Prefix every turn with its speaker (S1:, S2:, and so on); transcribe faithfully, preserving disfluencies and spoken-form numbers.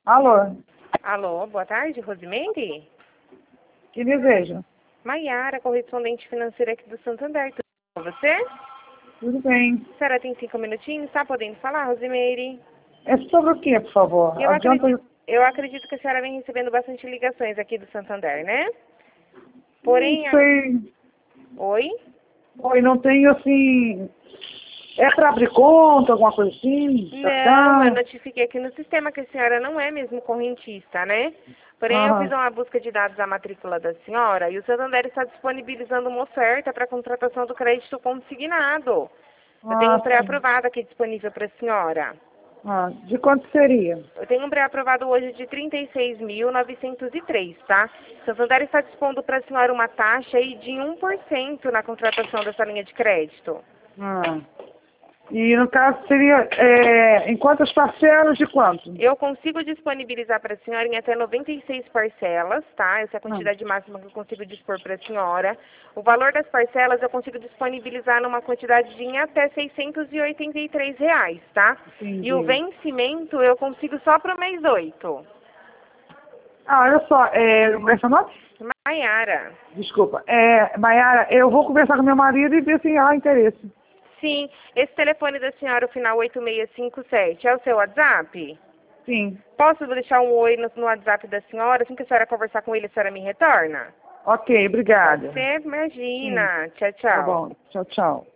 S1: Alô,
S2: Alô, boa tarde, Rosemary?
S1: que desejo?
S2: Maiara, correspondente financeira aqui do Santander. Tudo bom com você?
S1: Tudo bem.
S2: A senhora tem cinco minutinhos? Está podendo falar, Rosemary?
S1: É sobre o que, por favor?
S2: Eu
S1: Adianta...
S2: acredito, eu acredito que a senhora vem recebendo bastante ligações aqui do Santander, né? Porém,
S1: Não
S2: a...
S1: sei.
S2: Oi?
S1: Oi, não tenho assim... É para abrir conta, alguma coisa assim?
S2: Não, eu
S1: Tá?
S2: notifiquei aqui no sistema que a senhora não é mesmo correntista, né? Porém, eu fiz
S1: Aham.
S2: uma busca de dados da matrícula da senhora e o Santander está disponibilizando uma oferta para contratação do crédito consignado. Eu tenho um
S1: Ah, sim.
S2: pré-aprovado aqui disponível para a senhora.
S1: Ah, de quanto seria?
S2: Eu tenho um pré-aprovado hoje de trinta e seis mil novecentos e três, tá? O Santander está dispondo para a senhora uma taxa aí de um por cento na contratação dessa linha de crédito.
S1: Ah. E no caso seria é, em quantas parcelas de quanto?
S2: Eu consigo disponibilizar para a senhora em até noventa e seis parcelas, tá? Essa é a
S1: Ah,
S2: quantidade máxima que eu consigo dispor para a senhora. O valor das parcelas eu consigo disponibilizar numa quantidade de em até seiscentos e oitenta e três reais, tá? E o
S1: entendi.
S2: vencimento eu consigo só para o mês oito.
S1: Ah, olha só, é, como é seu nome?
S2: Maiara.
S1: Desculpa. É, Maiara, eu vou conversar com meu marido e ver se há interesse.
S2: Sim, esse telefone da senhora, o final oito seis cinco sete, é o seu WhatsApp?
S1: Sim.
S2: Posso deixar um oi no, no WhatsApp da senhora? Assim que a senhora conversar com ele, a senhora me retorna?
S1: Ok, obrigada.
S2: Você
S1: Sim,
S2: imagina. Tchau,
S1: tá
S2: tchau.
S1: bom. Tchau, tchau.